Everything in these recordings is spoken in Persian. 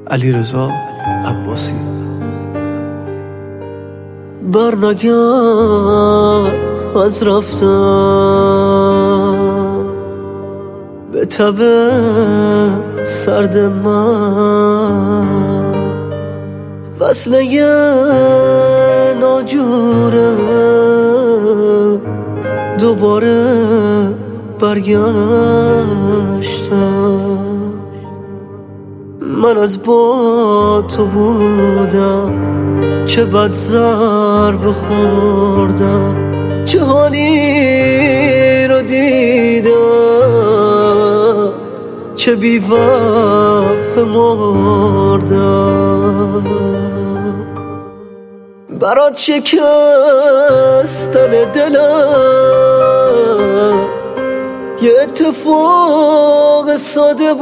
علیرضا عباسی. برنگرد از رفتم به تب سرد من، وصله ناجوره دوباره برگشتم. من از با تو بودم، چه بد ضربه خوردم، چه حالی رو دیدم، چه بی‌وفا مردم. برات شکستن دلم یه اتفاق ساده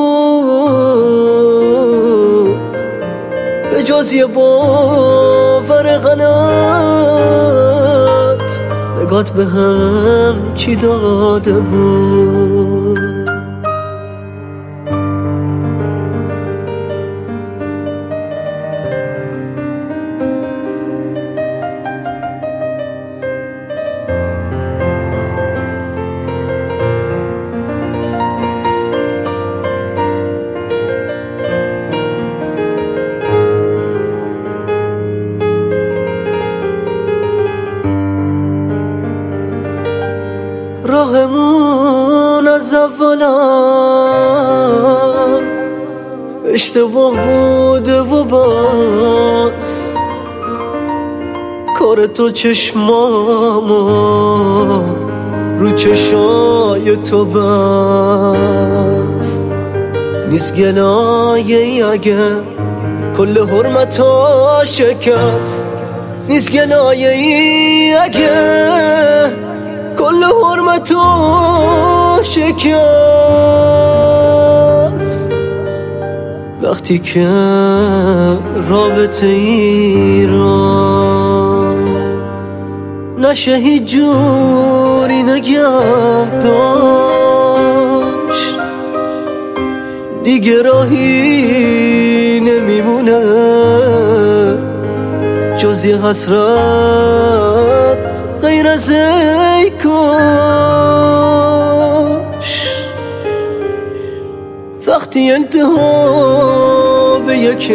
بود، به جز یه باور غلط نگات به هم چی داده بود. راهمون از اولم اشتباه بوده و بس، کار تو چشمامو رو چشای تو بس. نیست گلایه اگه کل حرمتا شکست، نیست گلایه ای اگه کل حرمتو شکست. وقتی که رابطه ای را نشه هیچ جوری نگه داشت، دیگه راهی نمیمونه جز یه حسرت غیر از ای کاش. وقتی انتها به یک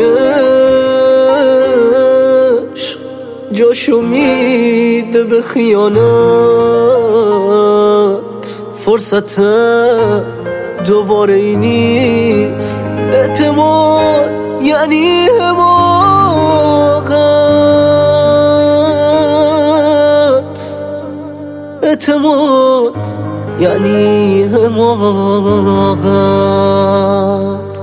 عشق جاشو میده به خیانت، فرصت دوباره ای نیست. اعتماد یعنی حماقت، اعتماد یعنی حماقت.